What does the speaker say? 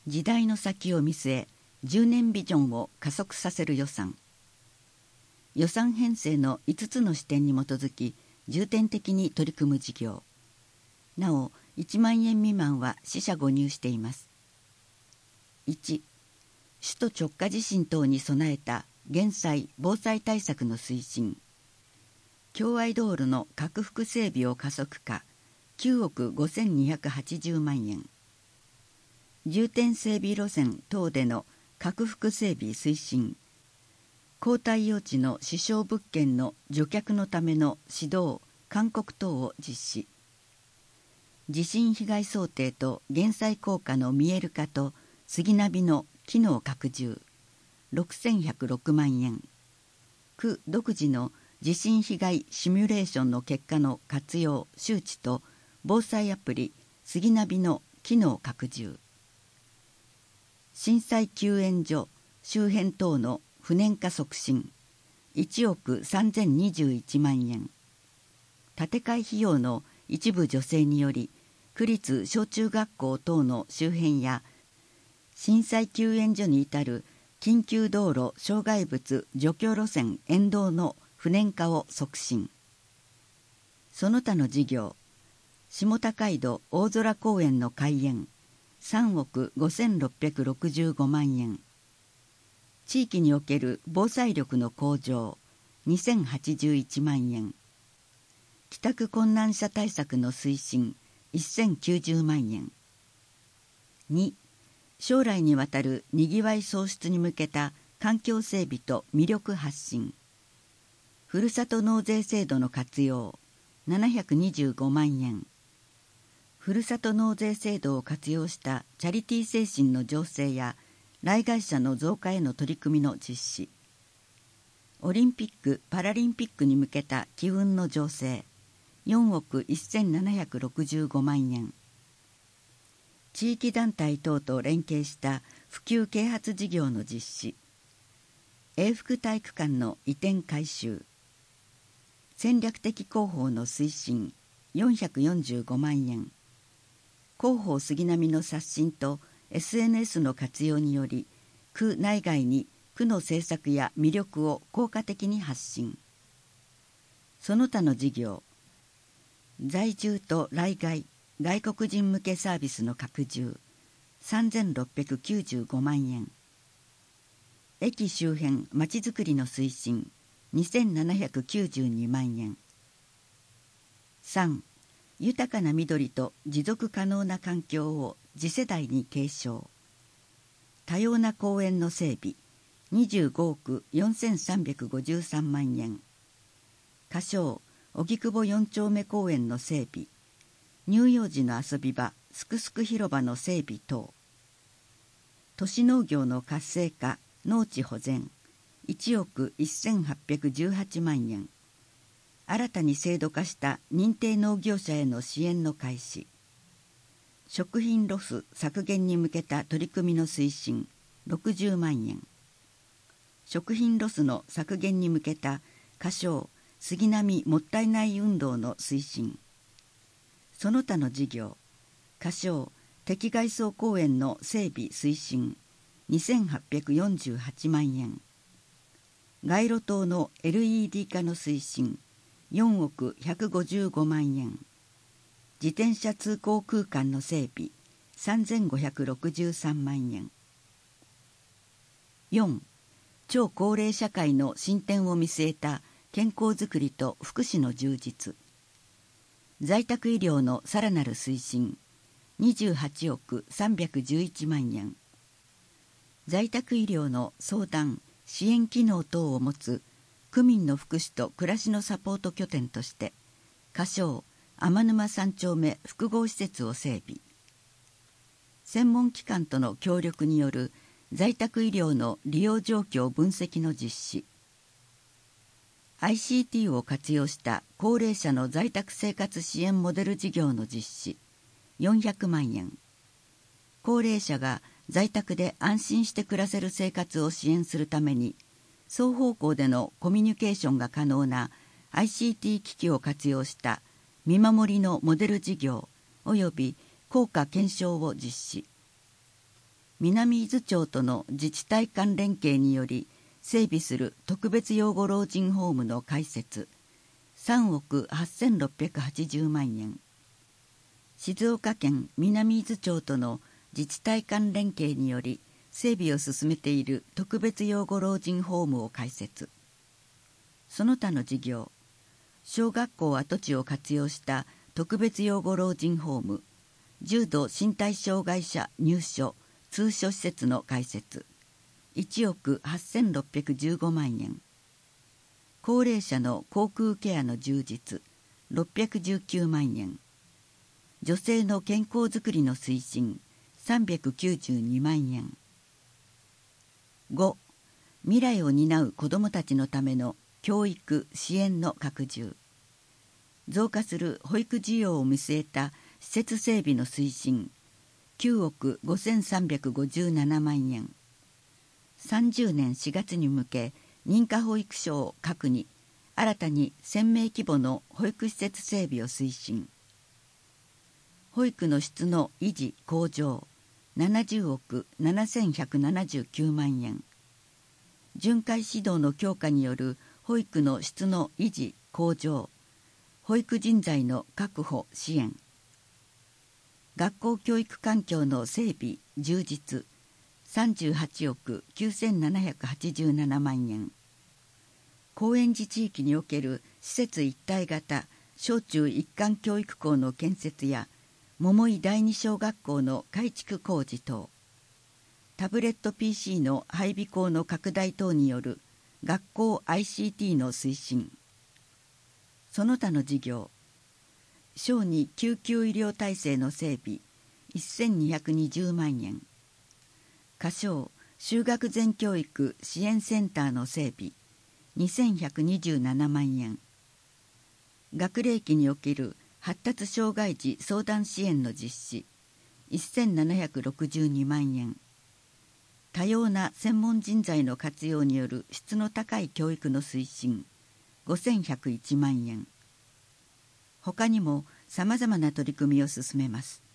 時代の先を見据え10年ビジョンを加速させる予算。予算編成の5つの視点に基づき重点的に取り組む事業。なお1万円未満は四捨五入しています。1、首都直下地震等に備えた減災・防災対策の推進。共愛道路の拡幅整備を加速化、9億5280万円。重点整備路線等での拡幅整備推進。交代用地の支障物件の除却のための指導・勧告等を実施。地震被害想定と減災効果の見える化と杉ナビの機能拡充6106万円。区独自の地震被害シミュレーションの結果の活用・周知と防災アプリ杉ナビの機能拡充。震災救援所周辺等の不燃化促進1億3021万円。建て替え費用の一部助成により区立小中学校等の周辺や震災救援所に至る緊急道路障害物除去路線沿道の不燃化を促進。その他の事業、下高井戸大空公園の開園3億5665万円。地域における防災力の向上2081万円。帰宅困難者対策の推進1090万円。2、将来にわたるにぎわい創出に向けた環境整備と魅力発信。ふるさと納税制度の活用725万円。ふるさと納税制度を活用したチャリティー精神の醸成や来街者の増加への取り組みの実施。オリンピック・パラリンピックに向けた機運の醸成4億1765万円。地域団体等と連携した普及啓発事業の実施。永福体育館の移転改修。戦略的広報の推進445万円。広報杉並の刷新と SNS の活用により区内外に区の政策や魅力を効果的に発信。その他の事業、在住と来外外国人向けサービスの拡充3695万円。駅周辺まちづくりの推進2792万円。3、豊かな緑と持続可能な環境を次世代に継承。多様な公園の整備25億4353万円。仮称荻窪4丁目公園の整備。乳幼児の遊び場すくすく広場の整備等。都市農業の活性化農地保全1億1818万円。新たに制度化した認定農業者への支援の開始。食品ロス削減に向けた取り組みの推進60万円。食品ロスの削減に向けた仮称杉並もったいない運動の推進。その他の事業、仮称敵外装公園の整備推進2848万円。街路灯の LED 化の推進4億155万円。自転車通行空間の整備3563万円。4、超高齢社会の進展を見据えた健康づくりと福祉の充実。在宅医療のさらなる推進28億311万円。在宅医療の相談・支援機能等を持つ区民の福祉と暮らしのサポート拠点として仮称天沼3丁目複合施設を整備。専門機関との協力による在宅医療の利用状況分析の実施。ICT を活用した高齢者の在宅生活支援モデル事業の実施400万円。高齢者が在宅で安心して暮らせる生活を支援するために双方向でのコミュニケーションが可能な ICT 機器を活用した見守りのモデル事業及び効果検証を実施。 南伊豆町との自治体間連携により整備する特別養護老人ホームの開設3億8680万円。静岡県南伊豆町との自治体間連携により整備を進めている特別養護老人ホームを開設。その他の事業、小学校跡地を活用した特別養護老人ホーム、重度身体障害者入所・通所施設の開設、1億8615万円。高齢者の口腔ケアの充実、619万円。女性の健康づくりの推進、392万円。5. 未来を担う子どもたちのための教育・支援の拡充。増加する保育需要を見据えた施設整備の推進、9億5357万円。30年4月に向け、認可保育所を核に、新たに1000名規模の保育施設整備を推進。保育の質の維持・向上、70億7179万円。巡回指導の強化による保育の質の維持・向上、保育人材の確保・支援。学校教育環境の整備・充実、38億9787万円。高円寺地域における施設一体型小中一貫教育校の建設や桃井第二小学校の改築工事等、タブレット PC の配備校の拡大等による学校 ICT の推進。その他の事業、小児救急医療体制の整備、1220万円。仮小就学前教育支援センターの整備、2127万円。学齢期における発達障害児相談支援の実施、1762万円。多様な専門人材の活用による質の高い教育の推進、5101万円。他にもさまざまな取り組みを進めます。